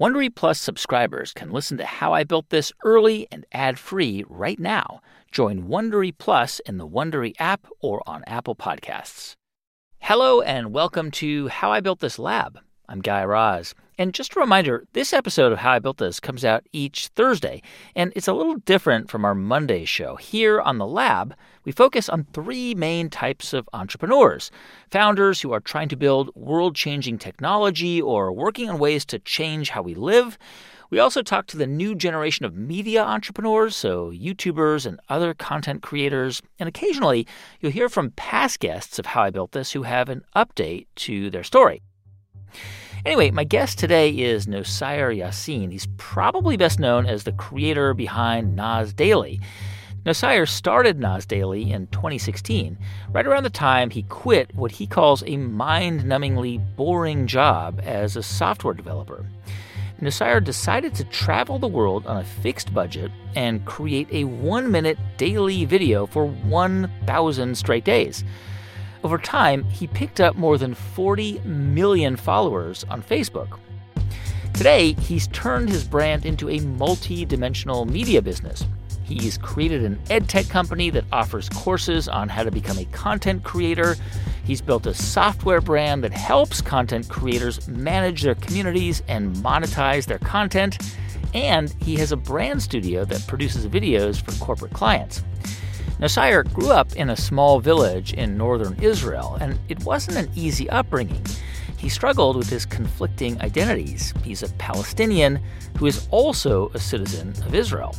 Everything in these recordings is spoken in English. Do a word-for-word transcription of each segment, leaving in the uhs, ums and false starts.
Wondery Plus subscribers can listen to How I Built This early and ad-free right now. Join Wondery Plus in the Wondery app or on Apple Podcasts. Hello and welcome to How I Built This Lab. I'm Guy Raz. And just a reminder, this episode of How I Built This comes out each Thursday, and it's a little different from our Monday show. Here on the Lab, we focus on three main types of entrepreneurs: founders who are trying to build world-changing technology or working on ways to change how we live. We also talk to the new generation of media entrepreneurs, so YouTubers and other content creators. And occasionally, you'll hear from past guests of How I Built This who have an update to their story. Anyway, my guest today is Nossair Yassin. He's probably best known as the creator behind Nas Daily. Nossair started Nas Daily in twenty sixteen, right around the time he quit what he calls a mind-numbingly boring job as a software developer. Nossair decided to travel the world on a fixed budget and create a one-minute daily video for one thousand straight days. Over time, he picked up more than forty million followers on Facebook. Today, he's turned his brand into a multi-dimensional media business. He's created an edtech company that offers courses on how to become a content creator. He's built a software brand that helps content creators manage their communities and monetize their content. And he has a brand studio that produces videos for corporate clients. Nossair grew up in a small village in northern Israel, and it wasn't an easy upbringing. He struggled with his conflicting identities. He's a Palestinian who is also a citizen of Israel.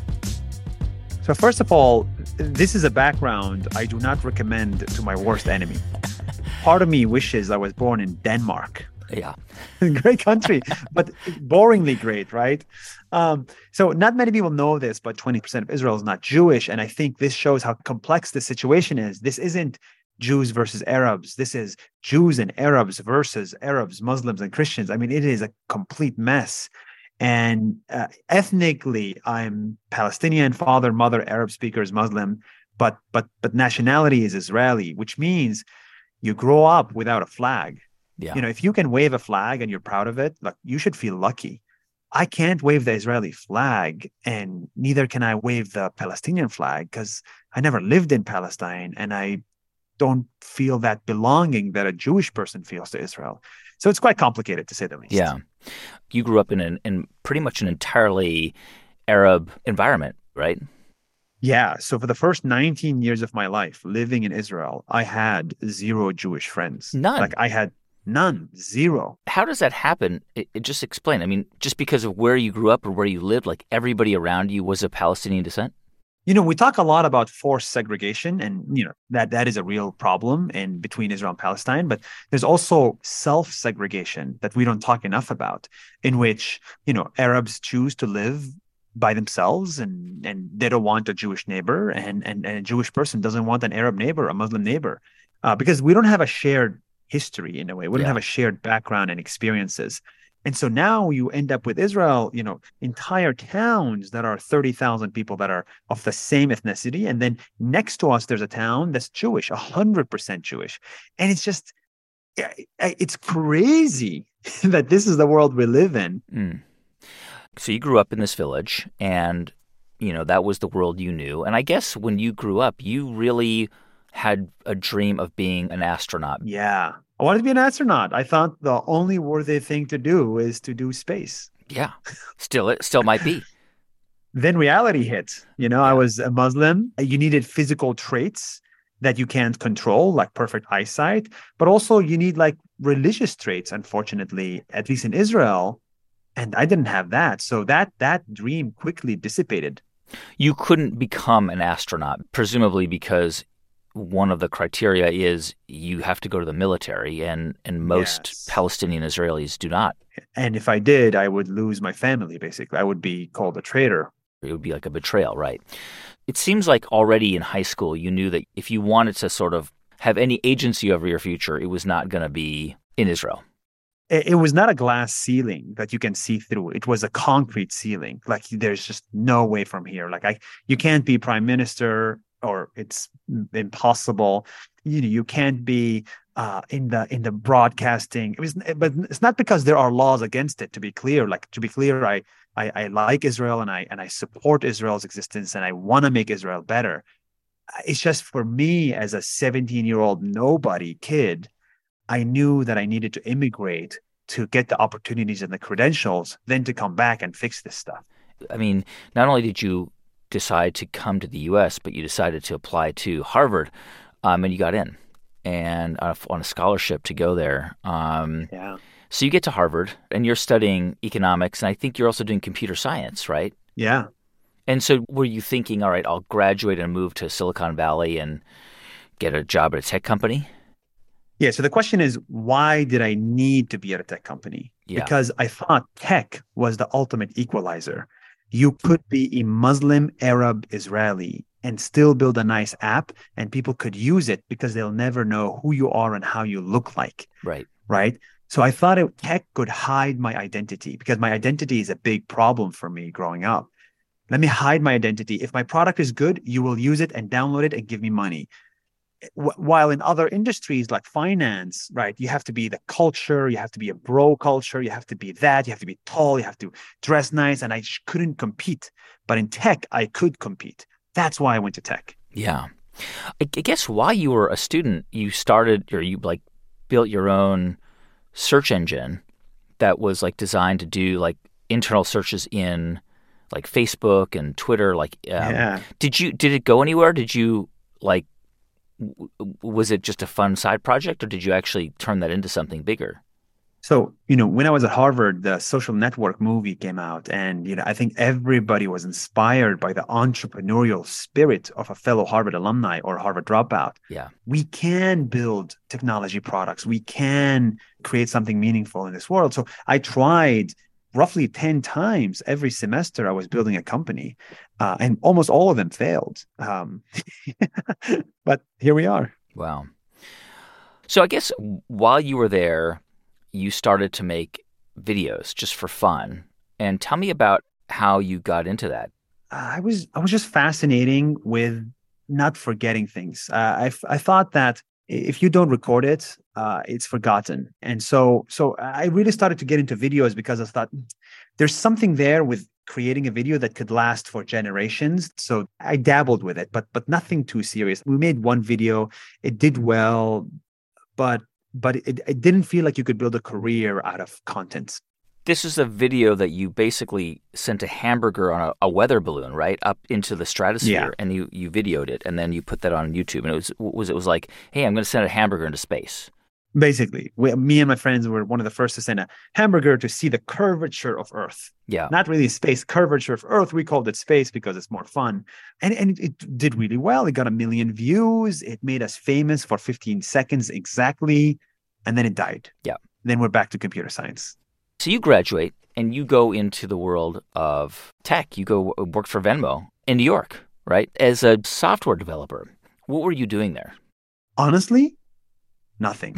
So first of all, this is a background I do not recommend to my worst enemy. Part of me wishes I was born in Denmark. Yeah. Great country, but boringly great, right? Um, so not many people know this, but twenty percent of Israel is not Jewish. And I think this shows how complex the situation is. This isn't Jews versus Arabs. This is Jews and Arabs versus Arabs, Muslims and Christians. I mean, it is a complete mess. And uh, ethnically, I'm Palestinian, father, mother, Arab speakers, Muslim, but but but nationality is Israeli, which means you grow up without a flag. Yeah. You know, if you can wave a flag and you're proud of it, like, you should feel lucky. I can't wave the Israeli flag, and neither can I wave the Palestinian flag because I never lived in Palestine, and I don't feel that belonging that a Jewish person feels to Israel. So it's quite complicated, to say the least. Yeah. You grew up in an, in pretty much an entirely Arab environment, right? Yeah. So for the first nineteen years of my life living in Israel, I had zero Jewish friends. None. Like I had none, zero. How does that happen? It, it just explain. I mean, just because of where you grew up or where you lived, like everybody around you was of Palestinian descent? You know, we talk a lot about forced segregation, and, you know, that that is a real problem in between Israel and Palestine. But there's also self-segregation that we don't talk enough about, in which, you know, Arabs choose to live by themselves, and, and they don't want a Jewish neighbor, and, and, and a Jewish person doesn't want an Arab neighbor, a Muslim neighbor, uh, because we don't have a shared history in a way. We don't Yeah. have a shared background and experiences. And so now you end up with Israel, you know, entire towns that are thirty thousand people that are of the same ethnicity. And then next to us, there's a town that's Jewish, one hundred percent Jewish. And it's just, it's crazy that this is the world we live in. Mm. So you grew up in this village, and, you know, that was the world you knew. And I guess when you grew up, you really had a dream of being an astronaut. Yeah. I wanted to be an astronaut. I thought the only worthy thing to do is to do space. Yeah. Still, it still might be. Then reality hit. You know, Yeah. I was a Muslim. You needed physical traits that you can't control, like perfect eyesight. But also you need like religious traits, unfortunately, at least in Israel. And I didn't have that. So that that dream quickly dissipated. You couldn't become an astronaut, presumably because one of the criteria is you have to go to the military, and, and most Yes. Palestinian Israelis do not. And if I did, I would lose my family, basically. I would be called a traitor. It would be like a betrayal, right? It seems like already in high school you knew that if you wanted to sort of have any agency over your future, it was not going to be in Israel. It, it was not a glass ceiling that you can see through. It was a concrete ceiling. Like, there's just no way from here. Like, I, you can't be prime minister, or it's impossible. You know, you can't be uh, in the in the broadcasting. It was, but it's not because there are laws against it. To be clear, like to be clear, I I, I like Israel and I and I support Israel's existence and I want to make Israel better. It's just for me as a seventeen-year-old nobody kid, I knew that I needed to immigrate to get the opportunities and the credentials, then to come back and fix this stuff. I mean, not only did you decide to come to the U S, but you decided to apply to Harvard, um, and you got in, and on a, on a scholarship to go there. Um, yeah. So you get to Harvard, and you're studying economics, and I think you're also doing computer science, right? Yeah. And so were you thinking, all right, I'll graduate and move to Silicon Valley and get a job at a tech company? Yeah. So the question is, why did I need to be at a tech company? Yeah. Because I thought tech was the ultimate equalizer. You could be a Muslim, Arab, Israeli, and still build a nice app, and people could use it because they'll never know who you are and how you look like. Right. Right. So I thought it, tech could hide my identity, because my identity is a big problem for me growing up. Let me hide my identity. If my product is good, you will use it and download it and give me money. While in other industries like finance, right, you have to be the culture, you have to be a bro culture, you have to be that, you have to be tall, you have to dress nice, and I couldn't compete. But in tech, I could compete. That's why I went to tech. Yeah. I guess while you were a student, you started, or you like built your own search engine that was like designed to do like internal searches in like Facebook and Twitter. Like, um, yeah. did you, did it go anywhere? Did you like, was it just a fun side project, or did you actually turn that into something bigger? So, you know, when I was at Harvard, the Social Network movie came out, and, you know, I think everybody was inspired by the entrepreneurial spirit of a fellow Harvard alumni or Harvard dropout. Yeah. We can build technology products. We can create something meaningful in this world. So I tried roughly ten times every semester. I was building a company, uh, and almost all of them failed. Um, but here we are. Wow. So I guess while you were there, you started to make videos just for fun. And tell me about how you got into that. I was I was just fascinating with not forgetting things. Uh, I I thought that if you don't record it, uh, it's forgotten. And so so I really started to get into videos because I thought there's something there with creating a video that could last for generations. So I dabbled with it, but but nothing too serious. We made one video. It did well, but but it, it didn't feel like you could build a career out of content. This is a video that you basically sent a hamburger on a, a weather balloon, right, up into the stratosphere, yeah. and you, you videoed it, and then you put that on YouTube. And it was was it was like, hey, I'm going to send a hamburger into space. Basically, we, me and my friends were one of the first to send a hamburger to see the curvature of Earth. Yeah, not really space, curvature of Earth. We called it space because it's more fun, and and it did really well. It got a million views. It made us famous for fifteen seconds exactly, and then it died. Yeah. Then we're back to computer science. So you graduate and you go into the world of tech. You go work for Venmo in New York, right? As a software developer. What were you doing there? Honestly, nothing.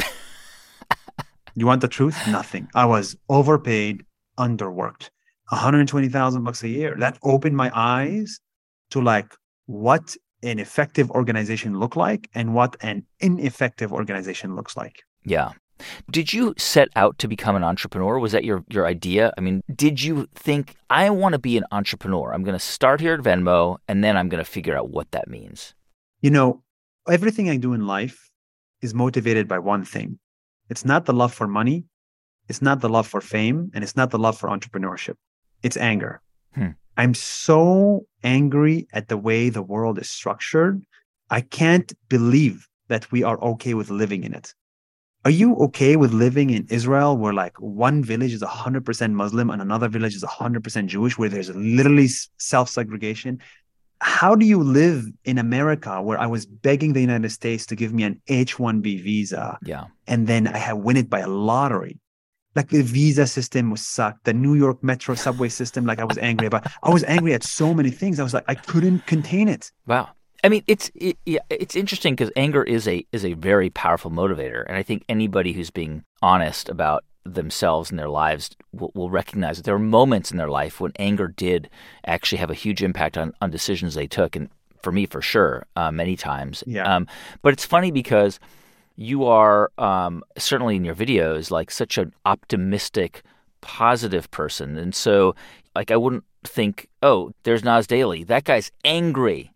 You want the truth? Nothing. I was overpaid, underworked. one hundred twenty thousand bucks a year. That opened my eyes to like what an effective organization look like and what an ineffective organization looks like. Yeah. Did you set out to become an entrepreneur? Was that your, your idea? I mean, did you think, I want to be an entrepreneur. I'm going to start here at Venmo, and then I'm going to figure out what that means? You know, everything I do in life is motivated by one thing. It's not the love for money. It's not the love for fame. And it's not the love for entrepreneurship. It's anger. Hmm. I'm so angry at the way the world is structured. I can't believe that we are okay with living in it. Are you okay with living in Israel where like one village is one hundred percent Muslim and another village is one hundred percent Jewish, where there's literally self-segregation? How do you live in America where I was begging the United States to give me an H one B visa, yeah, and then I have win it by a lottery? Like the visa system was sucked. The New York Metro subway system, like I was angry about. I was angry at so many things. I was like, I couldn't contain it. Wow. I mean, it's it, yeah, it's interesting because anger is a is a very powerful motivator, and I think anybody who's being honest about themselves and their lives will, will recognize that there were moments in their life when anger did actually have a huge impact on, on decisions they took, and for me, for sure, uh, many times. Yeah. Um, but it's funny because you are um, certainly in your videos like such an optimistic, positive person. And so like I wouldn't think, oh, there's Nas Daily. That guy's angry.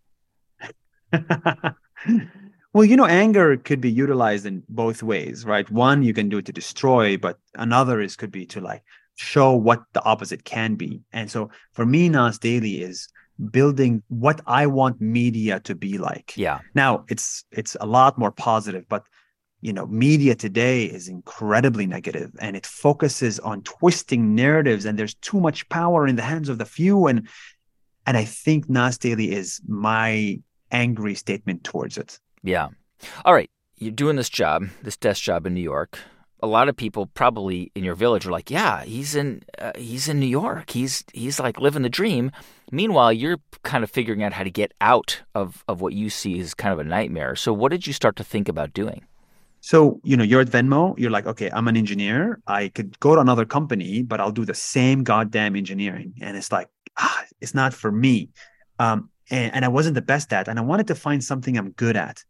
Well, you know, anger could be utilized in both ways, right? One, you can do it to destroy, but another is could be to like show what the opposite can be. And so for me, Nas Daily is building what I want media to be like. Yeah. Now it's it's a lot more positive, but you know, media today is incredibly negative and it focuses on twisting narratives, and there's too much power in the hands of the few. And and I think Nas Daily is my angry statement towards it. Yeah. All right. You're doing this job, this desk job in New York. A lot of people probably in your village are like, yeah, he's in uh, he's in New York. He's he's like living the dream. Meanwhile, you're kind of figuring out how to get out of, of what you see as kind of a nightmare. So what did you start to think about doing? So, you know, you're at Venmo, you're like, okay, I'm an engineer. I could go to another company, but I'll do the same goddamn engineering. And it's like, ah, it's not for me. Um, and, and I wasn't the best at, and I wanted to find something I'm good at.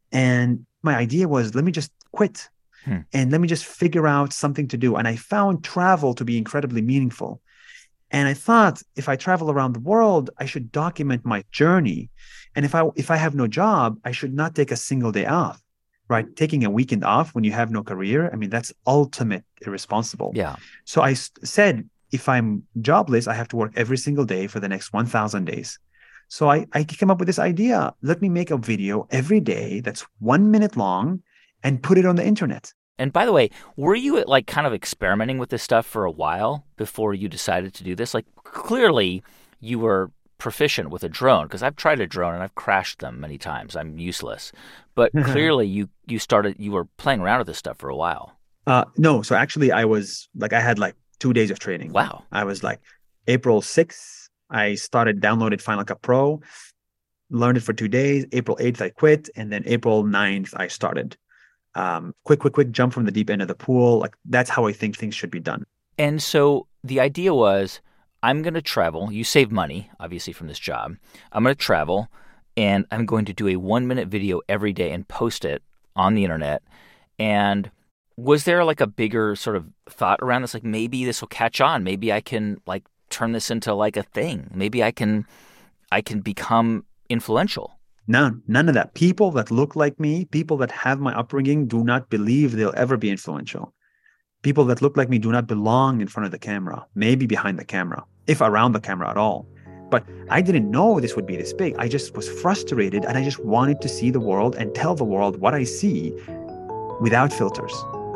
And my idea was, let me just quit hmm. and let me just figure out something to do. And I found travel to be incredibly meaningful. And I thought, if I travel around the world, I should document my journey. And if I if I have no job, I should not take a single day off, right? Taking a weekend off when you have no career, I mean, that's ultimate irresponsible. Yeah. So I said, if I'm jobless, I have to work every single day for the next one thousand days. So I, I came up with this idea. Let me make a video every day that's one minute long and put it on the internet. And by the way, were you like kind of experimenting with this stuff for a while before you decided to do this? Like clearly you were proficient with a drone, because I've tried a drone and I've crashed them many times. I'm useless. But clearly you you started, you were playing around with this stuff for a while. Uh, no. So actually I was like, I had like two days of training. Wow. I was like April sixth. I started, downloaded Final Cut Pro, learned it for two days. April eighth, I quit. And then April ninth, I started. Um, quick, quick, quick jump from the deep end of the pool. Like that's how I think things should be done. And so the idea was, I'm going to travel. You save money, obviously, from this job. I'm going to travel, and I'm going to do a one-minute video every day and post it on the internet. And was there like a bigger sort of thought around this? Like maybe this will catch on. Maybe I can like turn this into like a thing. Maybe I can, I can become influential. None, none of that. People that look like me, people that have my upbringing, do not believe they'll ever be influential. People that look like me do not belong in front of the camera, maybe behind the camera, if around the camera at all. But I didn't know this would be this big. I just was frustrated, and I just wanted to see the world and tell the world what I see without filters.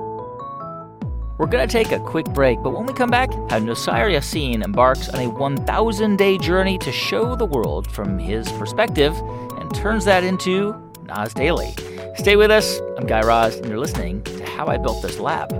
We're going to take a quick break, but when we come back, how Nosire Yassin embarks on a one thousand day journey to show the world from his perspective and turns that into Nas Daily. Stay with us. I'm Guy Raz, and you're listening to How I Built This Lab.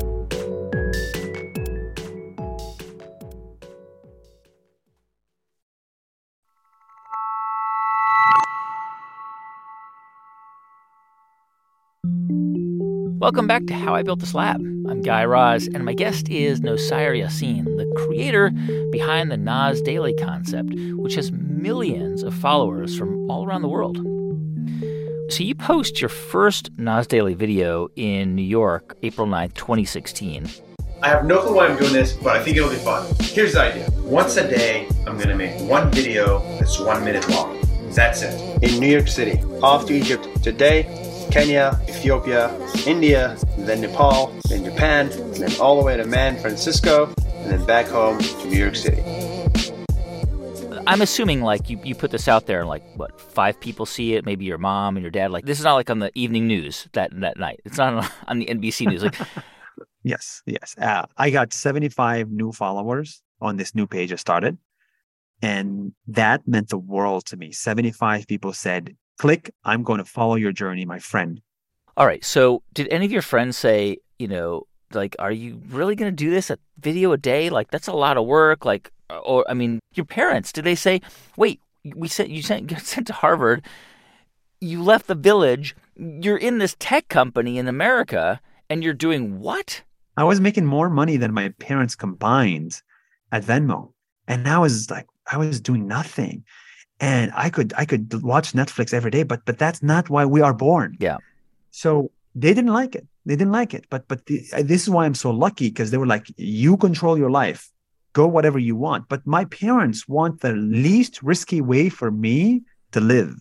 Welcome back to How I Built This Lab. I'm Guy Raz, and my guest is Nosire Yassin, the creator behind the Nas Daily concept, which has millions of followers from all around the world. So you post your first Nas Daily video in New York, April ninth, twenty sixteen. I have no clue why I'm doing this, but I think it'll be fun. Here's the idea. Once a day, I'm going to make one video that's one minute long. That's it. In New York City, off to Egypt today, Kenya, Ethiopia, India, then Nepal, then Japan, and then all the way to San Francisco, and then back home to New York City. I'm assuming like you, you put this out there and like, what, five people see it, maybe your mom and your dad. Like this is not like on the evening news that, that night. It's not on, on the N B C News. Like, Yes, yes. Uh, I got seventy-five new followers on this new page I started. And that meant the world to me. seventy-five people said, click, I'm going to follow your journey, my friend. All right. So did any of your friends say, you know, like, are you really going to do this, a video a day? Like, that's a lot of work. Like, or, I mean, your parents, did they say, wait, we sent, you sent, you sent to Harvard, you left the village, you're in this tech company in America, and you're doing what? I was making more money than my parents combined at Venmo. And I was like, I was doing nothing. And I could I could watch Netflix every day, but but that's not why we are born. Yeah. So They didn't like it. They didn't like it. But but the, this is why I'm so lucky, because they were like, you control your life. Go whatever you want. But my parents want the least risky way for me to live.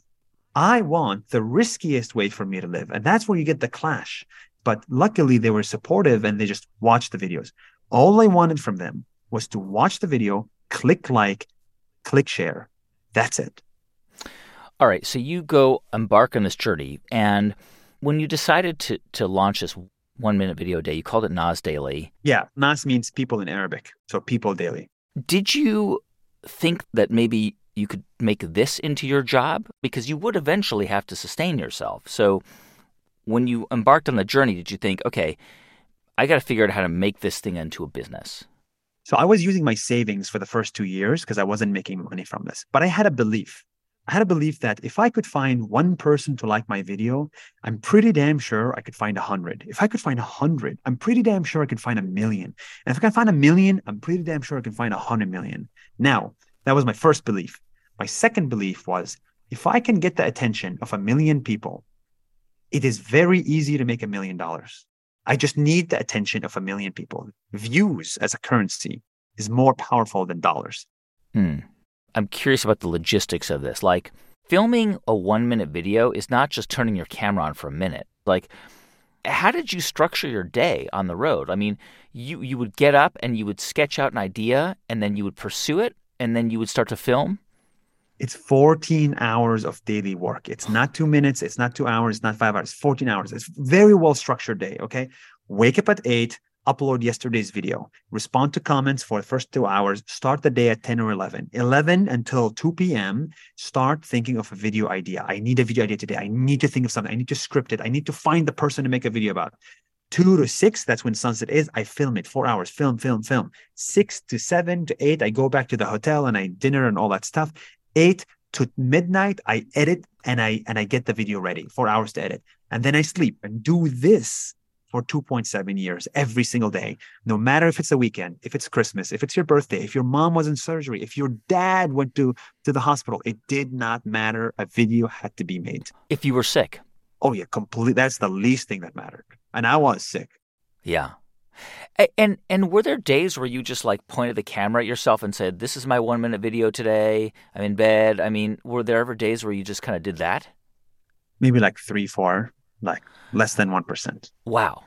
I want the riskiest way for me to live. And that's where you get the clash. But luckily, they were supportive and they just watched the videos. All I wanted from them was to watch the video, click like, click share. That's it. All right. So you go embark on this journey. And when you decided to to launch this one minute video day, you called it Nas Daily. Yeah. Nas means people in Arabic. So people daily. Did you think that maybe you could make this into your job? Because you would eventually have to sustain yourself. So when you embarked on the journey, did you think, okay, I got to figure out how to make this thing into a business? So I was using my savings for the first two years because I wasn't making money from this. But I had a belief. I had a belief that if I could find one person to like my video, I'm pretty damn sure I could find a hundred. If I could find a hundred, I'm pretty damn sure I could find a million. And if I can find a million, I'm pretty damn sure I can find a hundred million. Now, that was my first belief. My second belief was, if I can get the attention of a million people, it is very easy to make a million dollars. I just need the attention of a million people. Views as a currency is more powerful than dollars. Hmm. I'm curious about the logistics of this. Like, filming a one-minute video is not just turning your camera on for a minute. Like, how did you structure your day on the road? I mean, you, you would get up and you would sketch out an idea, and then you would pursue it, and then you would start to film? It's fourteen hours of daily work. It's not two minutes. It's not two hours. It's not five hours. fourteen hours. It's a very well-structured day, okay? Wake up at eight, upload yesterday's video, respond to comments for the first two hours, start the day at ten or eleven. eleven until two p.m., start thinking of a video idea. I need a video idea today. I need to think of something. I need to script it. I need to find the person to make a video about. Two to six, that's when sunset is. I film it. Four hours, film, film, film. Six to seven to eight, I go back to the hotel and I dinner and all that stuff. Eight to midnight, I edit and I and I get the video ready. Four hours to edit. And then I sleep and do this for two point seven years every single day, no matter if it's a weekend, if it's Christmas, if it's your birthday, if your mom was in surgery, if your dad went to, to the hospital, it did not matter. A video had to be made. If you were sick? Oh, yeah, completely. That's the least thing that mattered. And I was sick. Yeah. And and were there days where you just like pointed the camera at yourself and said, this is my one minute video today, I'm in bed? I mean, were there ever days where you just kind of did that? Maybe like three, four, like less than one percent. Wow.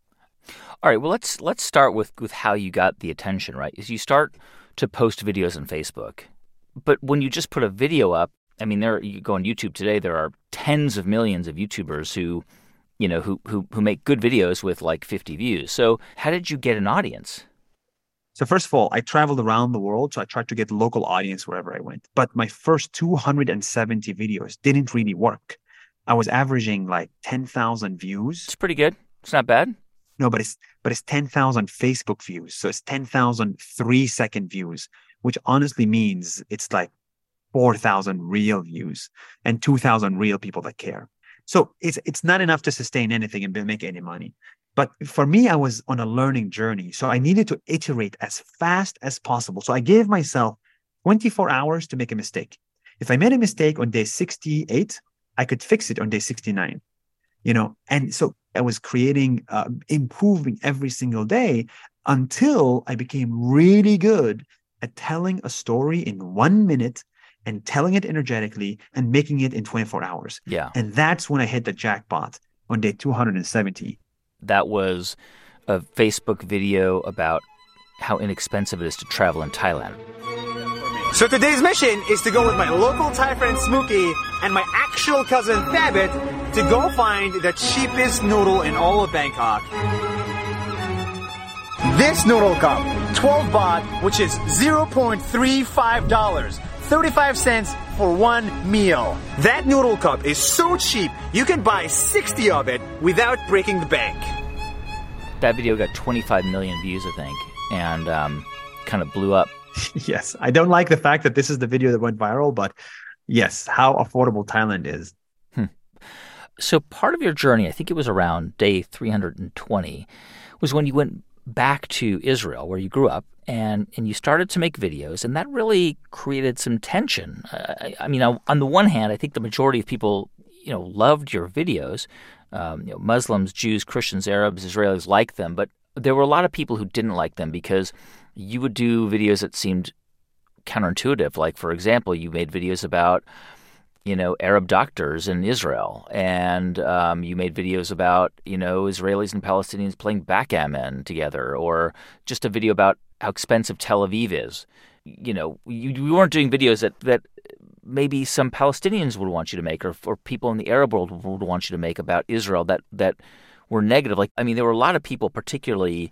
All right, well, let's let's start with, with how you got the attention, right? Is you start to post videos on Facebook. But when you just put a video up, I mean, there you go on YouTube today, there are tens of millions of YouTubers who you know, who, who who make good videos with like fifty views. So how did you get an audience? So first of all, I traveled around the world. So I tried to get local audience wherever I went. But my first two hundred seventy videos didn't really work. I was averaging like ten thousand views. It's pretty good. It's not bad. No, but it's but it's ten thousand Facebook views. So it's ten thousand three-second views, which honestly means it's like four thousand real views and two thousand real people that care. So it's it's not enough to sustain anything and make any money. But for me, I was on a learning journey. So I needed to iterate as fast as possible. So I gave myself twenty-four hours to make a mistake. If I made a mistake on day sixty-eight, I could fix it on day sixty-nine. You know, and so I was creating, uh, improving every single day until I became really good at telling a story in one minute and telling it energetically and making it in twenty-four hours. Yeah. And that's when I hit the jackpot on day two hundred seventy. That was a Facebook video about how inexpensive it is to travel in Thailand. So today's mission is to go with my local Thai friend Smokey and my actual cousin Thabit to go find the cheapest noodle in all of Bangkok. This noodle cup, twelve baht, which is zero point three five dollars. thirty-five cents for one meal. That noodle cup is so cheap, you can buy sixty of it without breaking the bank. That video got twenty-five million views, I think, and um, kind of blew up. Yes. I don't like the fact that this is the video that went viral, but yes, how affordable Thailand is. Hmm. So part of your journey, I think it was around day three hundred twenty, was when you went back to Israel, where you grew up, and, and you started to make videos, and that really created some tension. Uh, I, I mean, on the one hand, I think the majority of people you know, loved your videos. Um, you know, Muslims, Jews, Christians, Arabs, Israelis liked them, but there were a lot of people who didn't like them because you would do videos that seemed counterintuitive. Like, for example, you made videos about, you know, Arab doctors in Israel, and um, you made videos about, you know, Israelis and Palestinians playing backgammon together, or just a video about how expensive Tel Aviv is. You know, you, you weren't doing videos that, that maybe some Palestinians would want you to make, or, or people in the Arab world would want you to make about Israel that, that were negative. Like, I mean, there were a lot of people, particularly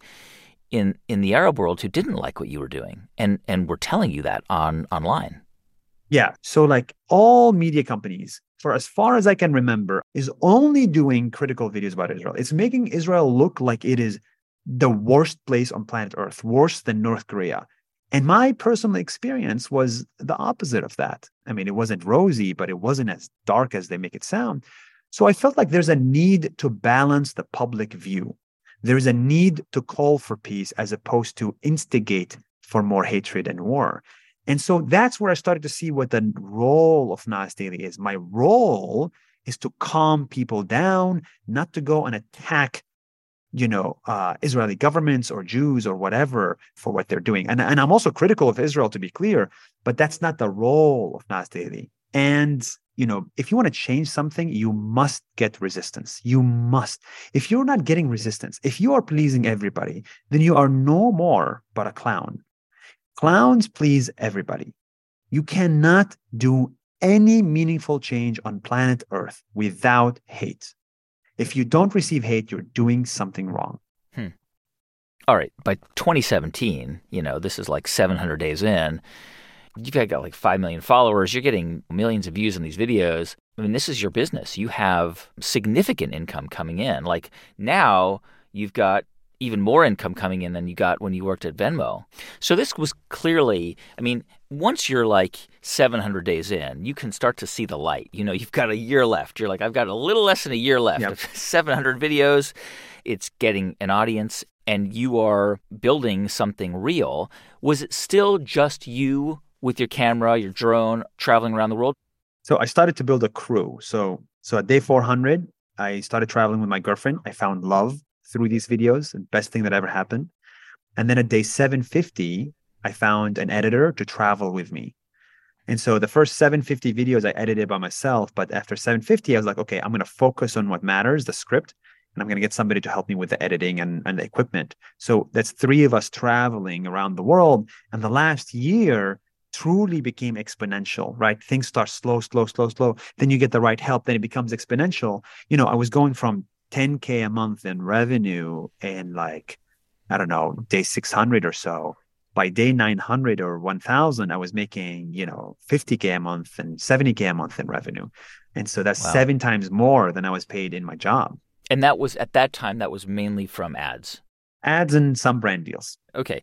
in in the Arab world, who didn't like what you were doing, and and were telling you that on online. Yeah. So like all media companies, for as far as I can remember, is only doing critical videos about Israel. It's making Israel look like it is the worst place on planet Earth, worse than North Korea. And my personal experience was the opposite of that. I mean, it wasn't rosy, but it wasn't as dark as they make it sound. So I felt like there's a need to balance the public view. There is a need to call for peace as opposed to instigate for more hatred and war. And so that's where I started to see what the role of Nas Daily is. My role is to calm people down, not to go and attack, you know, uh, Israeli governments or Jews or whatever for what they're doing. And, and I'm also critical of Israel, to be clear, but that's not the role of Nas Daily. And, you know, if you want to change something, you must get resistance. You must. If you're not getting resistance, if you are pleasing everybody, then you are no more but a clown. Clowns please everybody. You cannot do any meaningful change on planet Earth without hate. If you don't receive hate, you're doing something wrong. Hmm. All right. By twenty seventeen, you know, this is like seven hundred days in, you've got like five million followers. You're getting millions of views on these videos. I mean, this is your business. You have significant income coming in. Like now you've got even more income coming in than you got when you worked at Venmo. So this was clearly, I mean, once you're like seven hundred days in, you can start to see the light. You know, you've got a year left. You're like, I've got a little less than a year left. Yep. seven hundred videos. It's getting an audience, and you are building something real. Was it still just you with your camera, your drone, traveling around the world? So I started to build a crew. So, so at day four hundred, I started traveling with my girlfriend. I found love through these videos, the best thing that ever happened. And then at day seven fifty, I found an editor to travel with me. And so the first seven fifty videos I edited by myself, but after seven fifty, I was like, okay, I'm going to focus on what matters, the script, and I'm going to get somebody to help me with the editing and, and the equipment. So that's three of us traveling around the world. And the last year truly became exponential, right? Things start slow, slow, slow, slow. Then you get the right help. Then it becomes exponential. You know, I was going from ten K a month in revenue and like, I don't know, day six hundred or so. By day nine hundred or one thousand, I was making, you know, fifty K a month and seventy K a month in revenue. And so that's wow. seven times more than I was paid in my job. And that was, at that time, that was mainly from ads. Ads and some brand deals. Okay.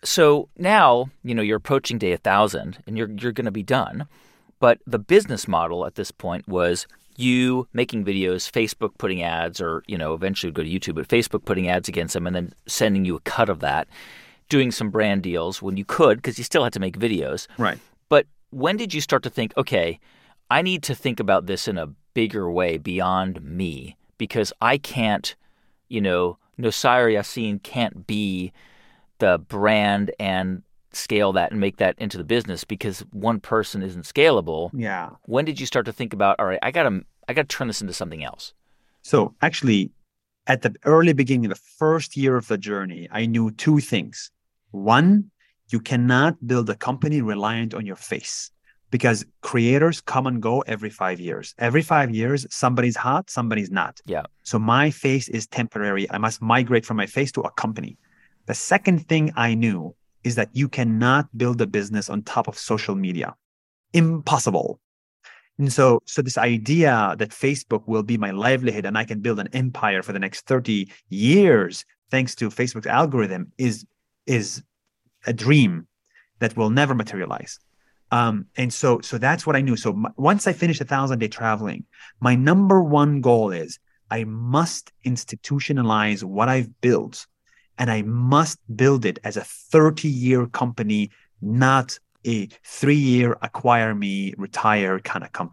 So now, you know, you're approaching day one thousand and you're you're going to be done. But the business model at this point was you making videos, Facebook putting ads, or, you know, eventually go to YouTube, but Facebook putting ads against them and then sending you a cut of that, doing some brand deals when you could, because you still had to make videos. Right. But when did you start to think, okay, I need to think about this in a bigger way beyond me, because I can't, you know, Nosire Yassin can't be the brand and scale that and make that into the business because one person isn't scalable. Yeah. When did you start to think about, all right, I gotta I gotta turn this into something else? So actually, at the early beginning, the first year of the journey, I knew two things. One, you cannot build a company reliant on your face, because creators come and go every five years. Every five years, somebody's hot, somebody's not. Yeah. So my face is temporary. I must migrate from my face to a company. The second thing I knew is that you cannot build a business on top of social media. Impossible. And so, so this idea that Facebook will be my livelihood and I can build an empire for the next thirty years, thanks to Facebook's algorithm, is, is a dream that will never materialize. Um, and so, so that's what I knew. So m- once I finished a thousand day traveling, my number one goal is I must institutionalize what I've built, and I must build it as a thirty year company, not a three year acquire me, retire kind of company.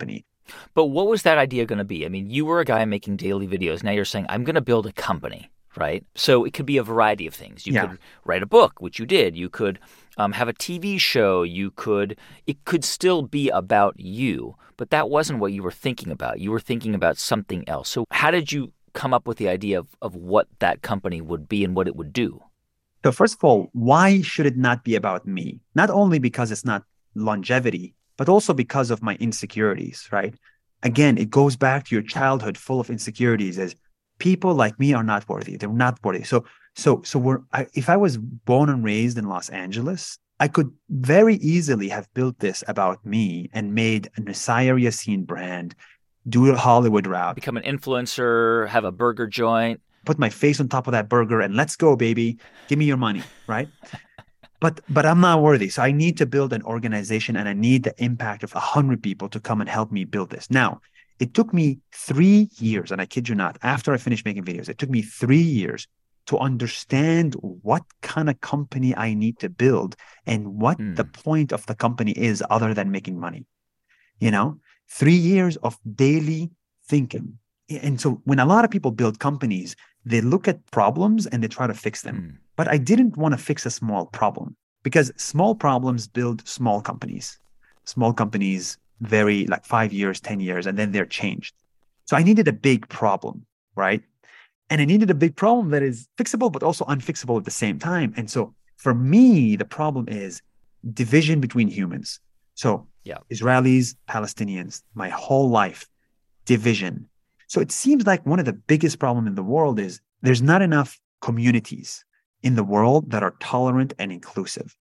But what was that idea going to be? I mean, you were a guy making daily videos. Now you're saying, I'm going to build a company, right? So it could be a variety of things. You Yeah. could write a book, which you did. You could um, have a T V show. You could, it could still be about you, but that wasn't what you were thinking about. You were thinking about something else. So how did you come up with the idea of, of what that company would be and what it would do? So first of all, why should it not be about me? Not only because it's not longevity, but also because of my insecurities, right? Again, it goes back to your childhood full of insecurities as people like me are not worthy. They're not worthy. So, so, so we're, I, if I was born and raised in Los Angeles, I could very easily have built this about me and made a Nasir Yassin brand, do a Hollywood route, Become an influencer, have a burger joint. put my face on top of that burger and let's go, baby. Give me your money, right? But but I'm not worthy. So I need to build an organization and I need the impact of a hundred people to come and help me build this. Now, it took me three years, and I kid you not, after I finished making videos, it took me three years to understand what kind of company I need to build and what Mm. the point of the company is other than making money. You know, three years of daily thinking. And so when a lot of people build companies, they look at problems and they try to fix them. Mm. But I didn't want to fix a small problem because small problems build small companies. Small companies vary like five years, ten years, and then they're changed. So I needed a big problem, right? And I needed a big problem that is fixable, but also unfixable at the same time. And so for me, the problem is division between humans. So Yeah. Israelis, Palestinians, my whole life, division. So it seems like one of the biggest problems in the world is there's not enough communities in the world that are tolerant and inclusive.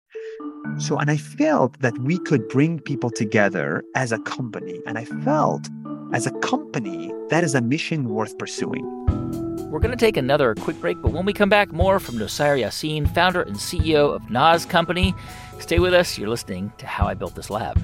So, and I felt that we could bring people together as a company. And I felt as a company, that is a mission worth pursuing. We're going to take another quick break, but when we come back, more from Nasir Yassin, founder and C E O of Nas Company. Stay with us. You're listening to How I Built This Lab.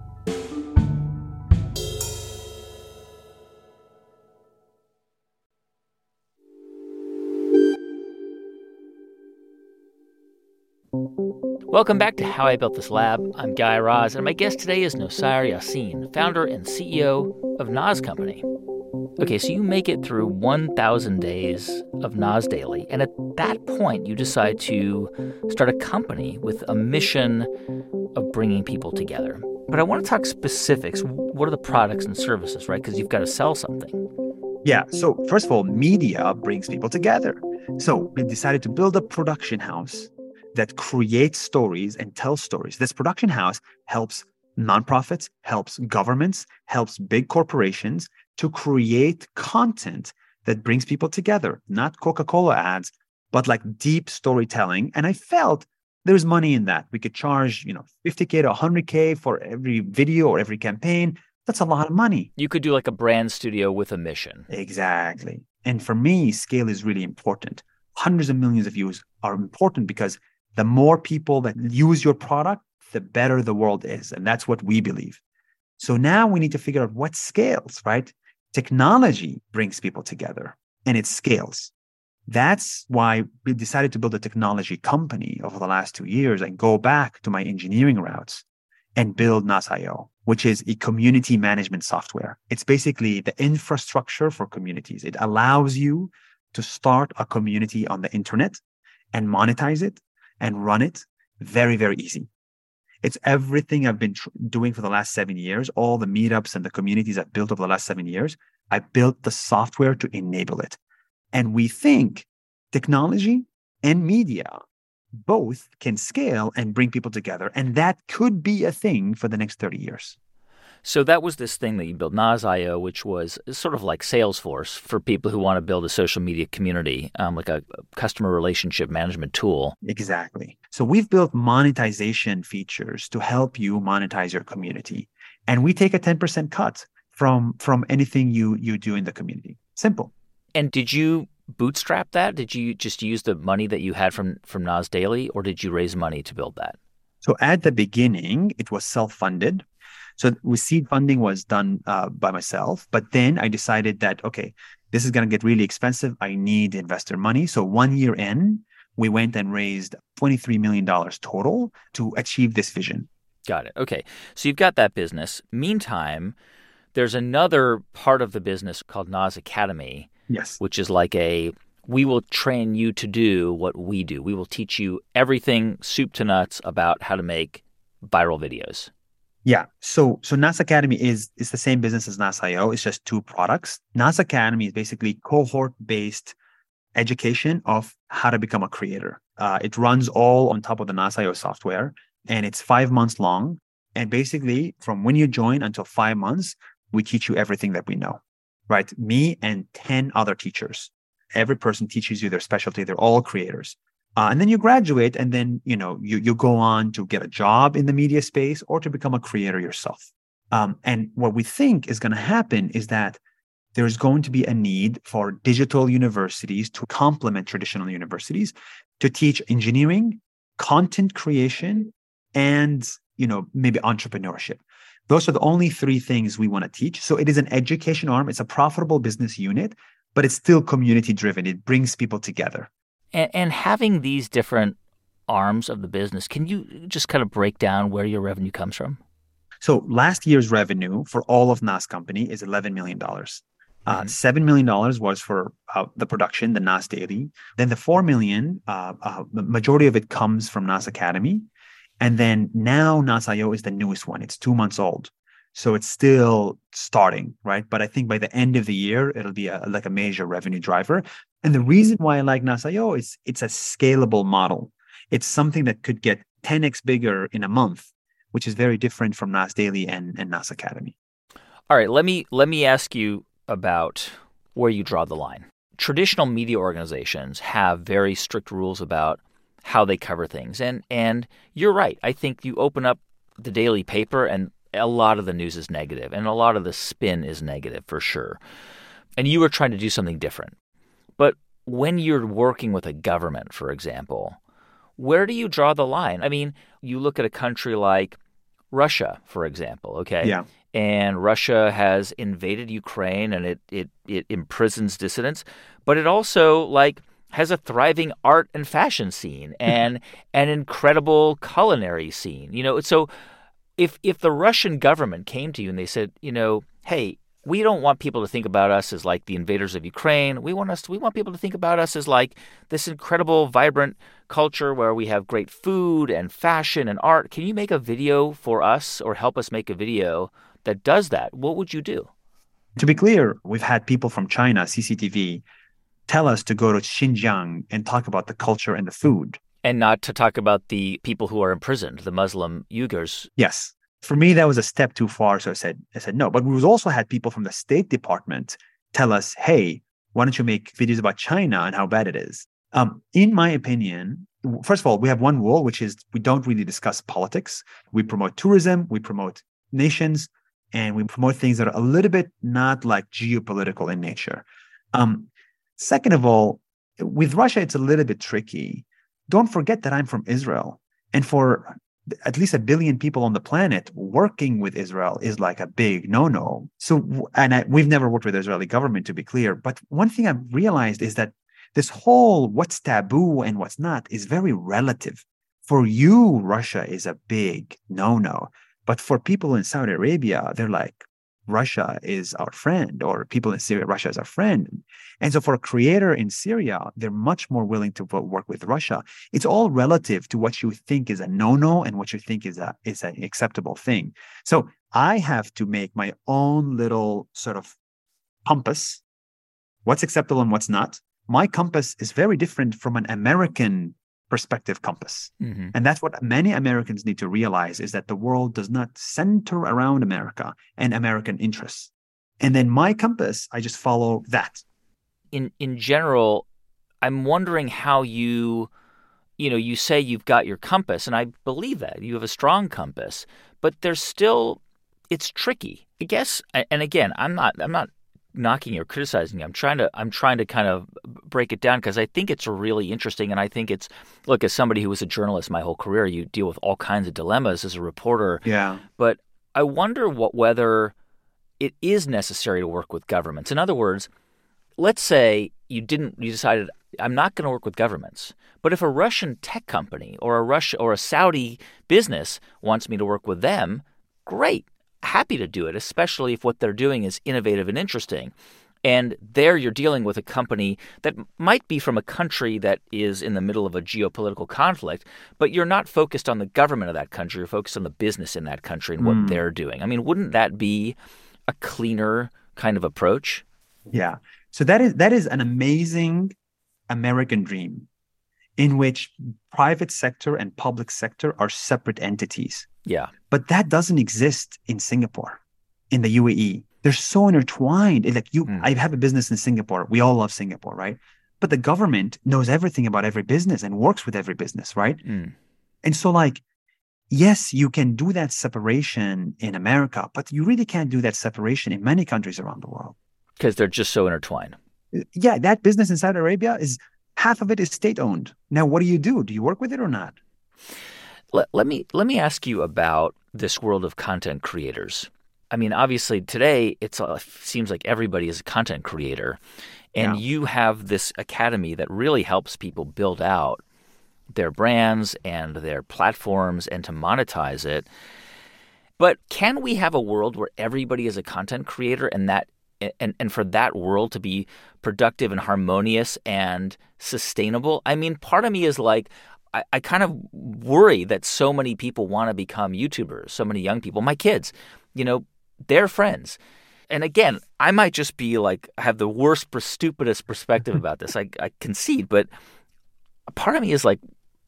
Welcome back to How I Built This Lab. I'm Guy Raz, and my guest today is Nasir Yassin, founder and C E O of Nas Company. Okay, so you make it through one thousand days of Nas Daily, and at that point, you decide to start a company with a mission of bringing people together. But I want to talk specifics. What are the products and services, right? Because you've got to sell something. Yeah. So first of all, media brings people together. So we decided to build a production house that creates stories and tells stories. This production house helps nonprofits, helps governments, helps big corporations to create content that brings people together, not Coca-Cola ads, but like deep storytelling. And I felt there's money in that. We could charge, you know, fifty K to one hundred K for every video or every campaign. That's a lot of money. You could do like a brand studio with a mission. Exactly. And for me, scale is really important. Hundreds of millions of views are important because the more people that use your product, the better the world is. And that's what we believe. So now we need to figure out what scales, right? Technology brings people together and it scales. That's why we decided to build a technology company over the last two years and go back to my engineering routes and build Nas dot I O, which is a community management software. It's basically the infrastructure for communities. It allows you to start a community on the internet and monetize it and run it very, very easy. It's everything I've been tr- doing for the last seven years, all the meetups and the communities I've built over the last seven years. I built the software to enable it. And we think technology and media both can scale and bring people together. And that could be a thing for the next thirty years. So that was this thing that you built, Nas dot I O, which was sort of like Salesforce for people who want to build a social media community, um, like a customer relationship management tool. Exactly. So we've built monetization features to help you monetize your community. And we take a ten percent cut from, from anything you, you do in the community. Simple. And did you bootstrap that? Did you just use the money that you had from, from Nas Daily, or did you raise money to build that? So at the beginning, it was self-funded. So with seed funding was done uh, by myself. But then I decided that, okay, this is going to get really expensive. I need investor money. So one year in, we went and raised twenty-three million dollars total to achieve this vision. Got it. Okay. So you've got that business. Meantime, There's another part of the business called Nas Academy, Yes. which is like a, we will train you to do what we do. We will teach you everything soup to nuts about how to make viral videos. Yeah. So so Nas Academy is is the same business as Nas dot I O. It's just two products. Nas Academy is basically cohort-based education of how to become a creator. Uh, it runs all on top of the Nas dot I O software, and it's five months long. And basically, from when you join until five months, we teach you everything that we know, right? Me and ten other teachers. Every person teaches you their specialty. They're all creators. Uh, and then you graduate, and then you know you you go on to get a job in the media space or to become a creator yourself. Um, and what we think is going to happen is that there's going to be a need for digital universities to complement traditional universities to teach engineering, content creation, and you know maybe entrepreneurship. Those are the only three things we want to teach. So it is an education arm. It's a profitable business unit, but it's still community driven. It brings people together. And, and having these different arms of the business, can you just kind of break down where your revenue comes from? So last year's revenue for all of Nas Company is eleven million dollars. Uh, Mm-hmm. seven million dollars was for uh, the production, the Nas Daily. Then the four million dollars, uh, uh, the majority of it comes from Nas Academy. And then now Nas dot I O is the newest one. It's two months old. So it's still starting, right? But I think by the end of the year, it'll be a, like a major revenue driver. And the reason why I like Nas dot I O is it's a scalable model. It's something that could get ten x bigger in a month, which is very different from Nas Daily and, and Nas Academy. All right, let me let me ask you about where you draw the line. Traditional media organizations have very strict rules about how they cover things. And and you're right. I think you open up the daily paper and a lot of the news is negative and a lot of the spin is negative for sure. And you were trying to do something different. But when you're working with a government, for example, where do you draw the line? I mean, you look at a country like Russia, for example, okay? Yeah. And Russia has invaded Ukraine and it it it imprisons dissidents, but it also like has a thriving art and fashion scene and an incredible culinary scene. You know, so if if the Russian government came to you and they said, you know, hey, we don't want people to think about us as like the invaders of Ukraine. We want us to, we want people to think about us as like this incredible, vibrant culture where we have great food and fashion and art. Can you make a video for us or help us make a video that does that? What would you do? To be clear, we've had people from China, C C T V, tell us to go to Xinjiang and talk about the culture and the food. And not to talk about the people who are imprisoned, the Muslim Uyghurs. Yes. For me, that was a step too far. So I said, I said no. But we've also had people from the State Department tell us, hey, why don't you make videos about China and how bad it is? Um, in my opinion, first of all, we have one rule, which is we don't really discuss politics. We promote tourism, we promote nations, and we promote things that are a little bit not like geopolitical in nature. Um, second of all, with Russia, it's a little bit tricky. Don't forget that I'm from Israel. And for at least a billion people on the planet, working with Israel is like a big no-no. So, and I, we've never worked with the Israeli government, to be clear. But one thing I've realized is that this whole what's taboo and what's not is very relative. For you, Russia is a big no-no. But for people in Saudi Arabia, they're like, Russia is our friend, or people in Syria, Russia is our friend. And so for a creator in Syria, they're much more willing to work with Russia. It's all relative to what you think is a no-no and what you think is a is an acceptable thing. So I have to make my own little sort of compass, what's acceptable and what's not. My compass is very different from an American perspective compass. Mm-hmm. And that's what many Americans need to realize, is that the world does not center around America and American interests. And then my compass, I just follow that. In in general, I'm wondering how you, you know, you say you've got your compass, and I believe that. You have a strong compass, but there's still, it's tricky. I guess, and again, I'm not I'm not knocking or criticizing you. I'm trying to I'm trying to kind of break it down because I think it's really interesting, and I think it's, look, as somebody who was a journalist my whole career, you deal with all kinds of dilemmas as a reporter. Yeah. But I wonder what whether it is necessary to work with governments. In other words, let's say you didn't you decided I'm not going to work with governments. But if a Russian tech company or a Russia or a Saudi business wants me to work with them, great. happy to do it, especially if what they're doing is innovative and interesting. And there you're dealing with a company that might be from a country that is in the middle of a geopolitical conflict, but you're not focused on the government of that country. You're focused on the business in that country and what mm. they're doing. I mean, wouldn't that be a cleaner kind of approach? Yeah. So that is that is an amazing American dream in which private sector and public sector are separate entities. Yeah. But that doesn't exist in Singapore, in the U A E. They're so intertwined. Like you, mm. I have a business in Singapore. We all love Singapore, right? But the government knows everything about every business and works with every business, right? Mm. And so like, yes, you can do that separation in America, but you really can't do that separation in many countries around the world. Because they're just so intertwined. Yeah, that business in Saudi Arabia is, half of it is state-owned. Now, what do you do? Do you work with it or not? Let, let me let me ask you about this world of content creators. I mean, obviously today it uh, seems like everybody is a content creator, and yeah. you have this academy that really helps people build out their brands and their platforms and to monetize it. But can we have a world where everybody is a content creator and that and, and for that world to be productive and harmonious and sustainable? I mean, part of me is like, I, I kind of worry that so many people want to become YouTubers, so many young people, my kids, you know, they're friends. And again, I might just be like, have the worst, stupidest perspective about this. I, I concede, but a part of me is like,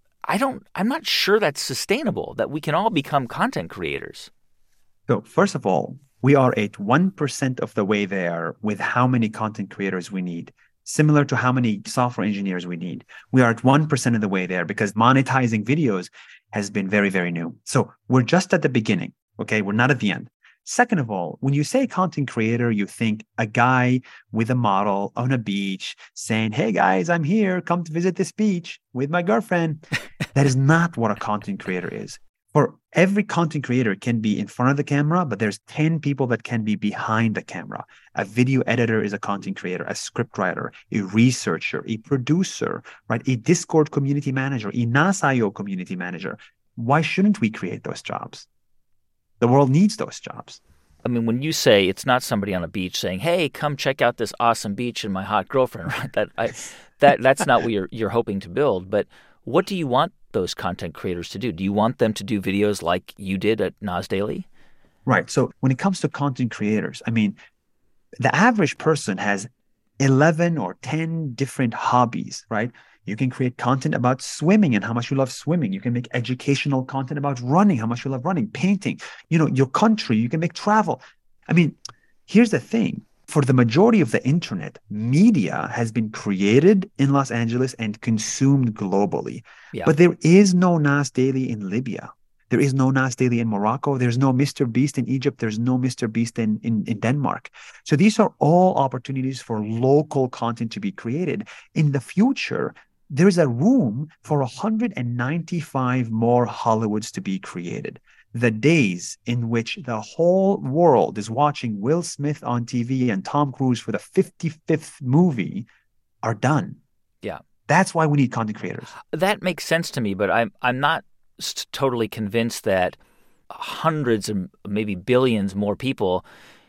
I don't, I'm not sure that's sustainable, that we can all become content creators. So first of all, we are at one percent of the way there with how many content creators we need, similar to how many software engineers we need. We are at one percent of the way there because monetizing videos has been very, very new. So we're just at the beginning, okay? We're not at the end. Second of all, when you say content creator, you think a guy with a model on a beach saying, hey guys, I'm here, come to visit this beach with my girlfriend. That is not what a content creator is. For every content creator can be in front of the camera, but there's ten people that can be behind the camera. A video editor is a content creator, a scriptwriter, a researcher, a producer, right? A Discord community manager, a Nas dot I O community manager. Why shouldn't we create those jobs? The world needs those jobs. I mean, when you say it's not somebody on a beach saying, hey, come check out this awesome beach and my hot girlfriend, right? That, I, that, that's not what you're, you're hoping to build. But what do you want those content creators to do? Do you want them to do videos like you did at Nas Daily? Right. So when it comes to content creators, I mean, the average person has eleven or ten different hobbies, right? You can create content about swimming and how much you love swimming. You can make educational content about running, how much you love running, painting, you know, your country. You can make travel. I mean, here's the thing. For the majority of the internet, media has been created in Los Angeles and consumed globally. Yeah. But there is no Nas Daily in Libya. There is no Nas Daily in Morocco. There's no Mister Beast in Egypt. There's no Mister Beast in, in, in Denmark. So these are all opportunities for local content to be created. In the future, there is a room for one hundred ninety-five more Hollywoods to be created. The days in which the whole world is watching Will Smith on T V and Tom Cruise for the fifty-fifth movie are done. Yeah. That's why we need content creators. That makes sense to me, but I'm, I'm not st- totally convinced that hundreds and maybe billions more people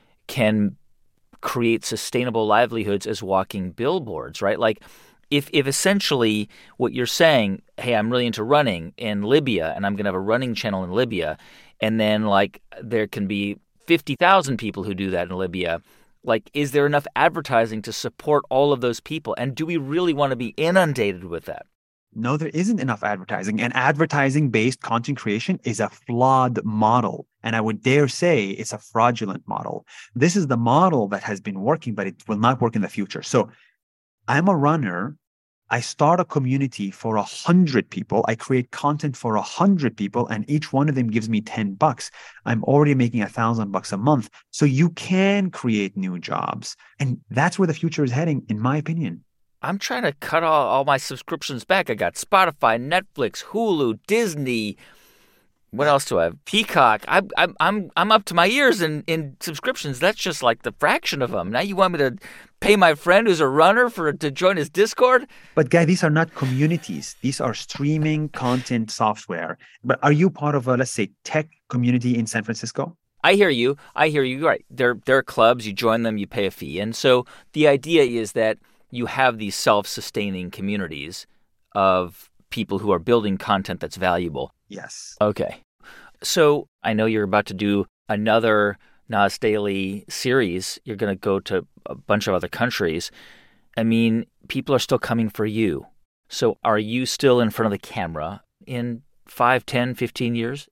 can create sustainable livelihoods as walking billboards, right? Like, If if essentially what you're saying, hey, I'm really into running in Libya and I'm going to have a running channel in Libya, and then like there can be fifty thousand people who do that in Libya, like is there enough advertising to support all of those people? And do we really want to be inundated with that? No, there isn't enough advertising. And advertising-based content creation is a flawed model. And I would dare say it's a fraudulent model. This is the model that has been working, but it will not work in the future. So I'm a runner. I start a community for a hundred people. I create content for a hundred people, and each one of them gives me ten bucks. I'm already making a thousand bucks a month. So you can create new jobs. And that's where the future is heading, in my opinion. I'm trying to cut all, all my subscriptions back. I got Spotify, Netflix, Hulu, Disney. What else do I have? Peacock. I'm I'm I'm I'm up to my ears in, in subscriptions. That's just like the fraction of them. Now you want me to pay my friend who's a runner for to join his Discord? But Guy, these are not communities. These are streaming content software. But are you part of a, let's say, tech community in San Francisco? I hear you. I hear you. Right. There, there are clubs. You join them. You pay a fee. And so the idea is that you have these self-sustaining communities of people who are building content that's valuable. Yes. Okay. So I know you're about to do another Nas Daily series. You're going to go to a bunch of other countries. I mean, people are still coming for you. So are you still in front of the camera in five, ten, fifteen years?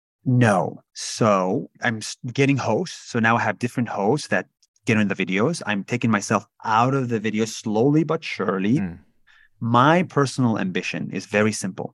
No. So I'm getting hosts. So now I have different hosts that get in the videos. I'm taking myself out of the video slowly but surely. Mm. My personal ambition is very simple.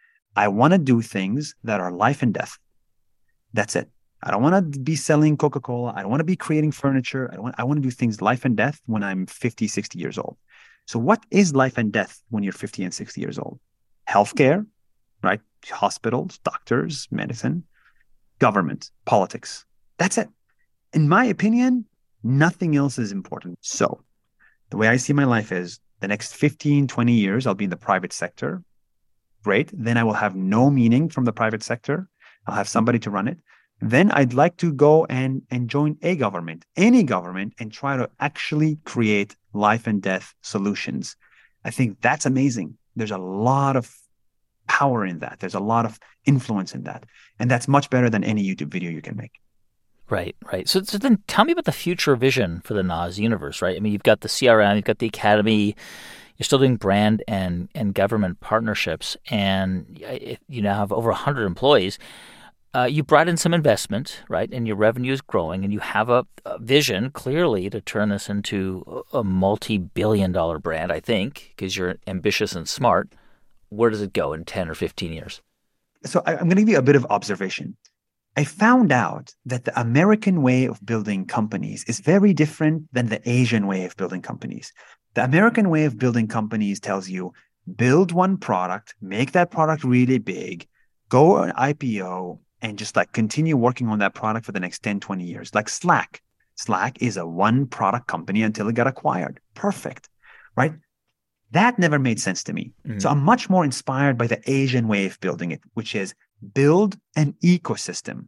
I want to do things that are life and death. That's it. I don't want to be selling Coca-Cola. I don't want to be creating furniture. I want, I want to do things life and death when I'm fifty, sixty years old. So what is life and death when you're fifty and sixty years old? Healthcare, right? Hospitals, doctors, medicine, government, politics. That's it. In my opinion, nothing else is important. So the way I see my life is the next fifteen, twenty years, I'll be in the private sector. Great. Then I will have no meaning from the private sector. I'll have somebody to run it. Then I'd like to go and, and join a government, any government, and try to actually create life and death solutions. I think that's amazing. There's a lot of power in that. There's a lot of influence in that. And that's much better than any YouTube video you can make. Right, right. So, so then tell me about the future vision for the Nas universe, right? I mean, you've got the C R M, you've got the Academy, you're still doing brand and, and government partnerships, and you now have over one hundred employees. Uh, you brought in some investment, right, and your revenue is growing, and you have a, a vision clearly to turn this into a multi-billion dollar brand, I think, because you're ambitious and smart. Where does it go in ten or fifteen years? So I, I'm going to give you a bit of observation. I found out that the American way of building companies is very different than the Asian way of building companies. The American way of building companies tells you, build one product, make that product really big, go on I P O, and just like continue working on that product for the next ten, twenty years. Like Slack. Slack is a one product company until it got acquired. Perfect, right? That never made sense to me. Mm-hmm. So I'm much more inspired by the Asian way of building it, which is build an ecosystem.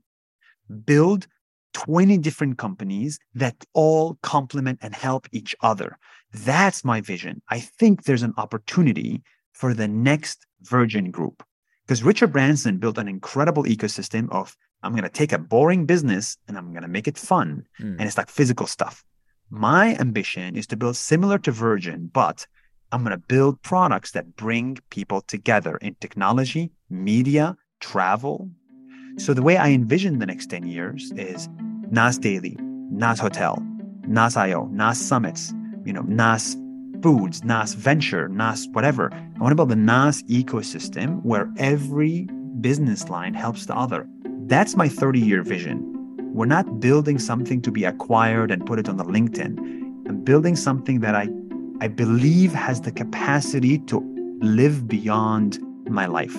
Build twenty different companies that all complement and help each other. That's my vision. I think there's an opportunity for the next Virgin Group. Because Richard Branson built an incredible ecosystem of, I'm going to take a boring business and I'm going to make it fun. Mm. And it's like physical stuff. My ambition is to build similar to Virgin, but I'm going to build products that bring people together in technology, media, travel. So the way I envision the next ten years is Nas Daily, Nas Hotel, Nas dot I O, Nas Summits, you know, Nas Foods, Nas Venture, Nas whatever. I want to build a Nas ecosystem where every business line helps the other. That's my thirty-year vision. We're not building something to be acquired and put it on the LinkedIn. I'm building something that I, I believe has the capacity to live beyond my life.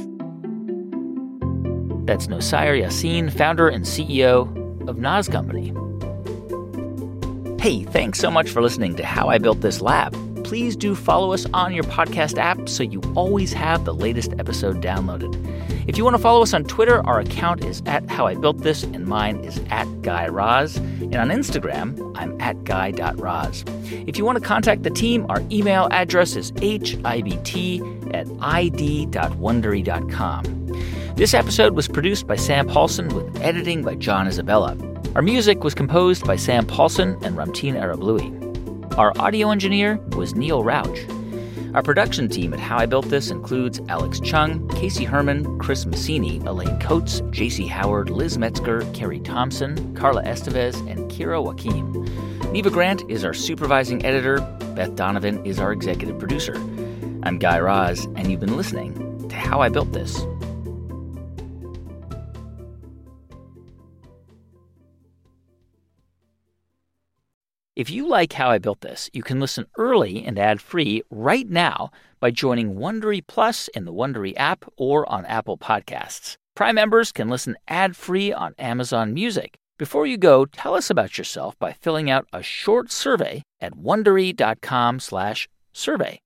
That's Nosire Yassin, founder and C E O of Nas Company. Hey, thanks so much for listening to How I Built This Lab. Please do follow us on your podcast app so you always have the latest episode downloaded. If you want to follow us on Twitter, our account is at How I Built This, and mine is at Guy Raz. And on Instagram, I'm at guy dot raz. If you want to contact the team, our email address is hibt at id dot wondery dot com. This episode was produced by Sam Paulson with editing by John Isabella. Our music was composed by Sam Paulson and Ramtin Arablouei. Our audio engineer was Neil Rauch. Our production team at How I Built This includes Alex Chung, Casey Herman, Chris Massini, Elaine Coates, J C Howard, Liz Metzger, Carrie Thompson, Carla Estevez, and Kira Joaquim. Neva Grant is our supervising editor. Beth Donovan is our executive producer. I'm Guy Raz, and you've been listening to How I Built This. If you like How I Built This, you can listen early and ad-free right now by joining Wondery Plus in the Wondery app or on Apple Podcasts. Prime members can listen ad-free on Amazon Music. Before you go, tell us about yourself by filling out a short survey at wondery dot com slash survey.